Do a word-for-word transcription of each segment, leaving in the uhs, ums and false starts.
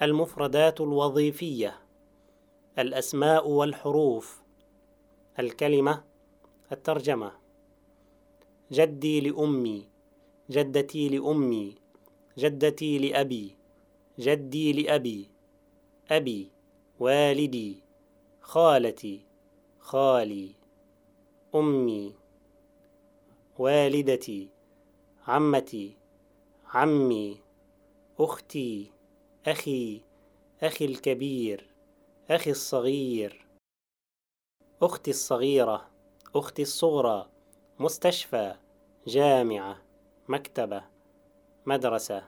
المفردات الوظيفية، الأسماء والحروف، الكلمة، الترجمة. جدي لأمي، جدتي لأمي، جدتي لأبي، جدي لأبي، أبي، والدي، خالتي، خالي، أمي، والدتي، عمتي، عمي، أختي، أخي، أخي الكبير، أخي الصغير، أختي الصغيرة، أختي الصغرى، مستشفى، جامعة، مكتبة، مدرسة،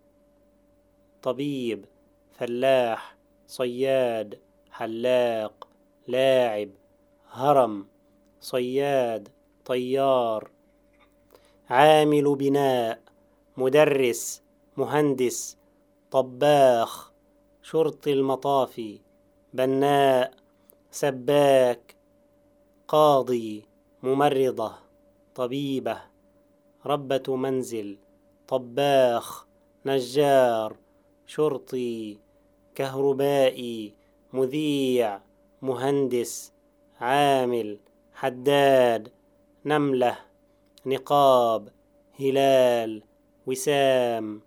طبيب، فلاح، صياد، حلاق، لاعب، هرم، صياد، طيار، عامل بناء، مدرس، مهندس، طباخ، شرطي المطافي، بناء، سباك، قاضي، ممرضة، طبيبة، ربة منزل، طباخ، نجار، شرطي، كهربائي، مذيع، مهندس، عامل، حداد، نملة، نقاب، هلال، وسام،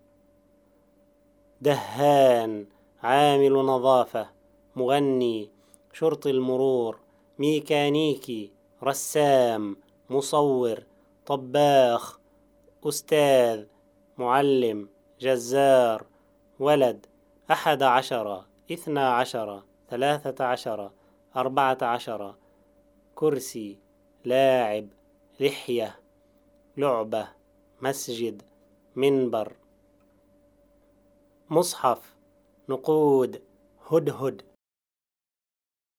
دهان، عامل نظافة، مغني، شرطي المرور، ميكانيكي، رسام، مصور، طباخ، أستاذ، معلم، جزار، ولد، أحد عشر، اثنا عشر، ثلاثة عشر، أربعة عشر، كرسي، لاعب، لحية، لعبة، مسجد، منبر، مصحف، نقود، هدهد،